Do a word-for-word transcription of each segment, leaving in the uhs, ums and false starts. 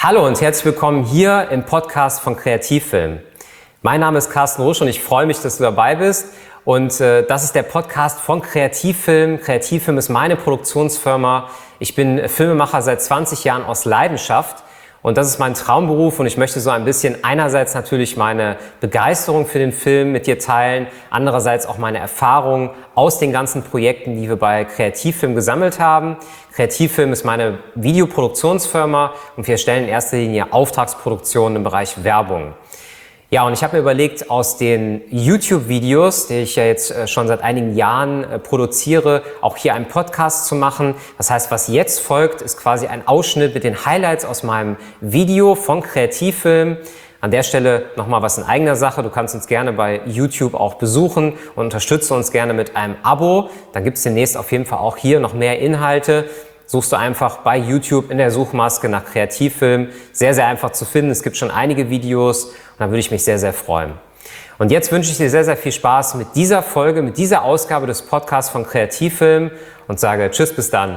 Hallo und herzlich willkommen hier im Podcast von Kreativfilm. Mein Name ist Carsten Rusch und ich freue mich, dass du dabei bist. Und äh, das ist der Podcast von Kreativfilm. Kreativfilm ist meine Produktionsfirma. Ich bin Filmemacher seit zwanzig Jahren aus Leidenschaft. Und das ist mein Traumberuf und ich möchte so ein bisschen einerseits natürlich meine Begeisterung für den Film mit dir teilen, andererseits auch meine Erfahrungen aus den ganzen Projekten, die wir bei Kreativfilm gesammelt haben. Kreativfilm ist meine Videoproduktionsfirma und wir stellen in erster Linie Auftragsproduktionen im Bereich Werbung. Ja, und ich habe mir überlegt, aus den YouTube-Videos, die ich ja jetzt schon seit einigen Jahren produziere, auch hier einen Podcast zu machen. Das heißt, was jetzt folgt, ist quasi ein Ausschnitt mit den Highlights aus meinem Video von Kreativfilm. An der Stelle nochmal was in eigener Sache. Du kannst uns gerne bei YouTube auch besuchen und unterstütze uns gerne mit einem Abo. Dann gibt es demnächst auf jeden Fall auch hier noch mehr Inhalte. Suchst du einfach bei YouTube in der Suchmaske nach Kreativfilm. Sehr, sehr einfach zu finden. Es gibt schon einige Videos und da würde ich mich sehr, sehr freuen. Und jetzt wünsche ich dir sehr, sehr viel Spaß mit dieser Folge, mit dieser Ausgabe des Podcasts von Kreativfilm und sage Tschüss, bis dann.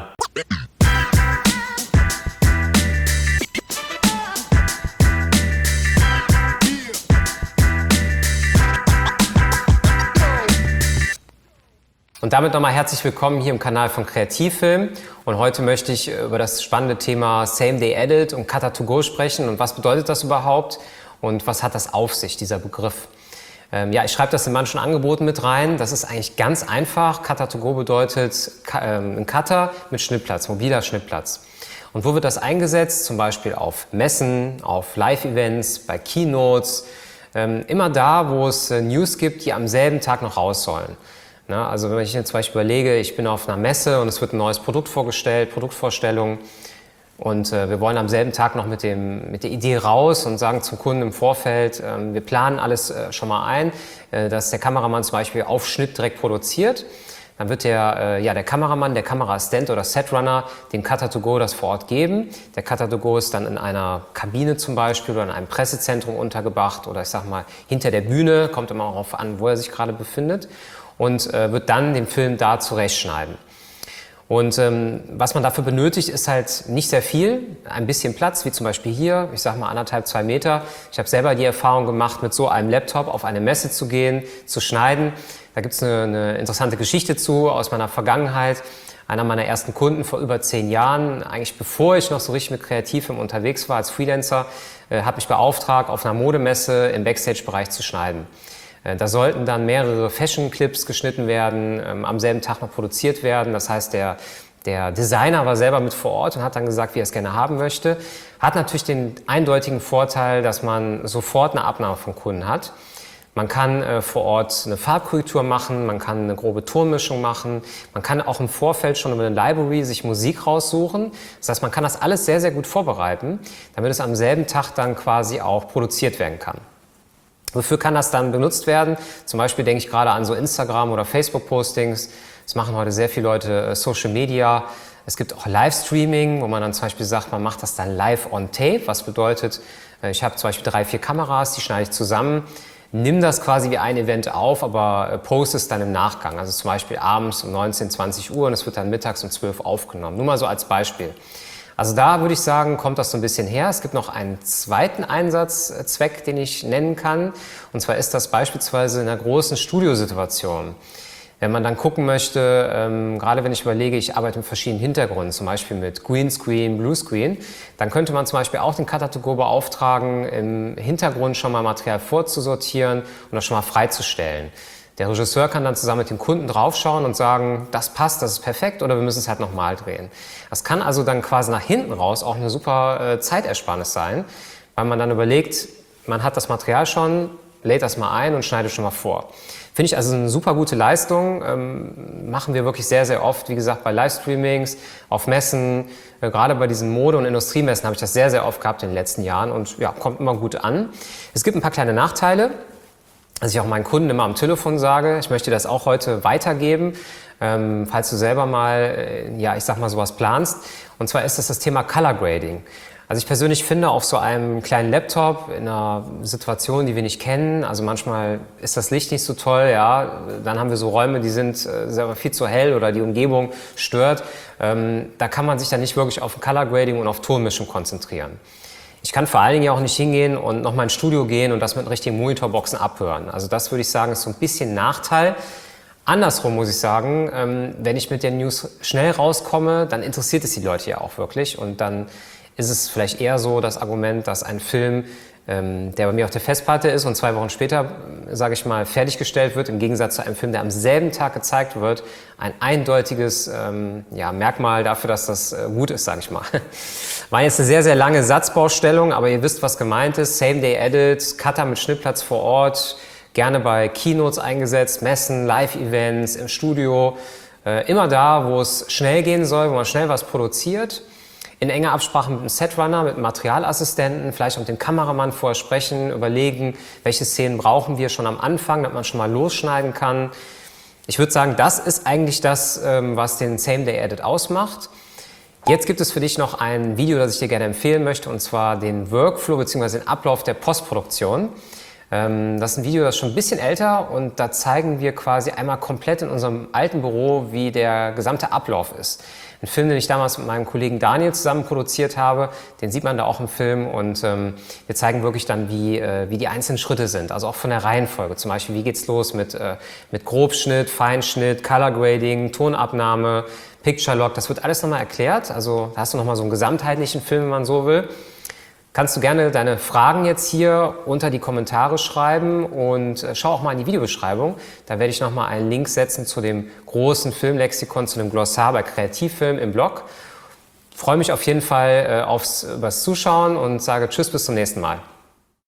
Und damit nochmal herzlich willkommen hier im Kanal von Kreativfilm. Und heute möchte ich über das spannende Thema Same-Day-Edit und Cutter to Go sprechen. Und was bedeutet das überhaupt? Und was hat das auf sich, dieser Begriff? Ähm, ja, ich schreibe das in manchen Angeboten mit rein. Das ist eigentlich ganz einfach. Cutter to Go bedeutet ähm, ein Cutter mit Schnittplatz, mobiler Schnittplatz. Und wo wird das eingesetzt? Zum Beispiel auf Messen, auf Live-Events, bei Keynotes. Ähm, immer da, wo es äh, News gibt, die am selben Tag noch raus sollen. Na, also wenn ich mir zum Beispiel überlege, ich bin auf einer Messe und es wird ein neues Produkt vorgestellt, Produktvorstellung und äh, wir wollen am selben Tag noch mit, dem, mit der Idee raus und sagen zum Kunden im Vorfeld, äh, wir planen alles äh, schon mal ein, äh, dass der Kameramann zum Beispiel auf Schnitt direkt produziert. Dann wird der, äh, ja, der Kameramann, der Kameraassistent oder Setrunner dem Cutter to Go das vor Ort geben. Der Cutter to Go ist dann in einer Kabine zum Beispiel oder in einem Pressezentrum untergebracht oder ich sag mal hinter der Bühne, kommt immer darauf an, wo er sich gerade befindet. Und äh, wird dann den Film da zurechtschneiden. Und ähm, was man dafür benötigt, ist halt nicht sehr viel, ein bisschen Platz, wie zum Beispiel hier, ich sag mal anderthalb, zwei Meter. Ich habe selber die Erfahrung gemacht, mit so einem Laptop auf eine Messe zu gehen, zu schneiden. Da gibt es eine, eine interessante Geschichte zu aus meiner Vergangenheit. Einer meiner ersten Kunden vor über zehn Jahren, eigentlich bevor ich noch so richtig mit Kreativfilm unterwegs war als Freelancer, äh, hat mich beauftragt, auf einer Modemesse im Backstage-Bereich zu schneiden. Da sollten dann mehrere Fashion-Clips geschnitten werden, ähm, am selben Tag noch produziert werden. Das heißt, der, der Designer war selber mit vor Ort und hat dann gesagt, wie er es gerne haben möchte. Hat natürlich den eindeutigen Vorteil, dass man sofort eine Abnahme vom Kunden hat. Man kann äh, vor Ort eine Farbkorrektur machen, man kann eine grobe Tonmischung machen. Man kann auch im Vorfeld schon über eine Library sich Musik raussuchen. Das heißt, man kann das alles sehr, sehr gut vorbereiten, damit es am selben Tag dann quasi auch produziert werden kann. Wofür kann das dann benutzt werden? Zum Beispiel denke ich gerade an so Instagram- oder Facebook-Postings. Das machen heute sehr viele Leute äh, Social Media. Es gibt auch Livestreaming, wo man dann zum Beispiel sagt, man macht das dann live on tape. Was bedeutet, äh, ich habe zum Beispiel drei, vier Kameras, die schneide ich zusammen, nimm das quasi wie ein Event auf, aber äh, poste es dann im Nachgang. Also zum Beispiel abends um neunzehn, zwanzig Uhr und es wird dann mittags um zwölf aufgenommen. Nur mal so als Beispiel. Also da würde ich sagen, kommt das so ein bisschen her. Es gibt noch einen zweiten Einsatzzweck, den ich nennen kann. Und zwar ist das beispielsweise in einer großen Studiosituation. Wenn man dann gucken möchte, ähm, gerade wenn ich überlege, ich arbeite mit verschiedenen Hintergründen, zum Beispiel mit Greenscreen, Bluescreen, dann könnte man zum Beispiel auch den Cutter to Go beauftragen, im Hintergrund schon mal Material vorzusortieren und das schon mal freizustellen. Der Regisseur kann dann zusammen mit dem Kunden draufschauen und sagen, das passt, das ist perfekt oder wir müssen es halt nochmal drehen. Das kann also dann quasi nach hinten raus auch eine super äh, Zeitersparnis sein, weil man dann überlegt, man hat das Material schon, lädt das mal ein und schneidet schon mal vor. Finde ich also eine super gute Leistung, ähm, machen wir wirklich sehr, sehr oft, wie gesagt, bei Livestreamings, auf Messen, äh, gerade bei diesen Mode- und Industriemessen habe ich das sehr, sehr oft gehabt in den letzten Jahren und ja, kommt immer gut an. Es gibt ein paar kleine Nachteile. Was ich auch meinen Kunden immer am Telefon sage, ich möchte das auch heute weitergeben, ähm, falls du selber mal, äh, ja, ich sag mal sowas planst. Und zwar ist das das Thema Color Grading. Also ich persönlich finde, auf so einem kleinen Laptop in einer Situation, die wir nicht kennen, also manchmal ist das Licht nicht so toll, ja, dann haben wir so Räume, die sind äh, viel zu hell oder die Umgebung stört. Ähm, da kann man sich dann nicht wirklich auf Color Grading und auf Tonmischung konzentrieren. Ich kann vor allen Dingen ja auch nicht hingehen und nochmal ins Studio gehen und das mit richtigen Monitorboxen abhören. Also das würde ich sagen, ist so ein bisschen ein Nachteil. Andersrum muss ich sagen, ähm, wenn ich mit den News schnell rauskomme, dann interessiert es die Leute ja auch wirklich. Und dann ist es vielleicht eher so das Argument, dass ein Film, ähm, der bei mir auf der Festplatte ist und zwei Wochen später, sage ich mal, fertiggestellt wird, im Gegensatz zu einem Film, der am selben Tag gezeigt wird, ein eindeutiges ähm, ja, Merkmal dafür, dass das äh, gut ist, sage ich mal. War jetzt eine sehr, sehr lange Satzbaustellung, aber ihr wisst, was gemeint ist. Same-Day-Edit, Cutter mit Schnittplatz vor Ort, gerne bei Keynotes eingesetzt, Messen, Live-Events, im Studio. Äh, immer da, wo es schnell gehen soll, wo man schnell was produziert. In enger Absprache mit einem Setrunner, mit einem Materialassistenten, vielleicht auch mit dem Kameramann vorher sprechen, überlegen, welche Szenen brauchen wir schon am Anfang, damit man schon mal losschneiden kann. Ich würde sagen, das ist eigentlich das, ähm, was den Same-Day-Edit ausmacht. Jetzt gibt es für dich noch ein Video, das ich dir gerne empfehlen möchte, und zwar den Workflow bzw. den Ablauf der Postproduktion. Das ist ein Video, das ist schon ein bisschen älter und da zeigen wir quasi einmal komplett in unserem alten Büro, wie der gesamte Ablauf ist. Ein Film, den ich damals mit meinem Kollegen Daniel zusammen produziert habe, den sieht man da auch im Film und ähm, wir zeigen wirklich dann, wie, äh, wie die einzelnen Schritte sind, also auch von der Reihenfolge. Zum Beispiel, wie geht's los mit, äh, mit Grobschnitt, Feinschnitt, Color Grading, Tonabnahme, Picture Lock, das wird alles nochmal erklärt. Also da hast du nochmal so einen gesamtheitlichen Film, wenn man so will. Kannst du gerne deine Fragen jetzt hier unter die Kommentare schreiben und schau auch mal in die Videobeschreibung. Da werde ich nochmal einen Link setzen zu dem großen Filmlexikon, zu dem Glossar bei Kreativfilm im Blog. Ich freue mich auf jeden Fall aufs, aufs Zuschauen und sage Tschüss, bis zum nächsten Mal.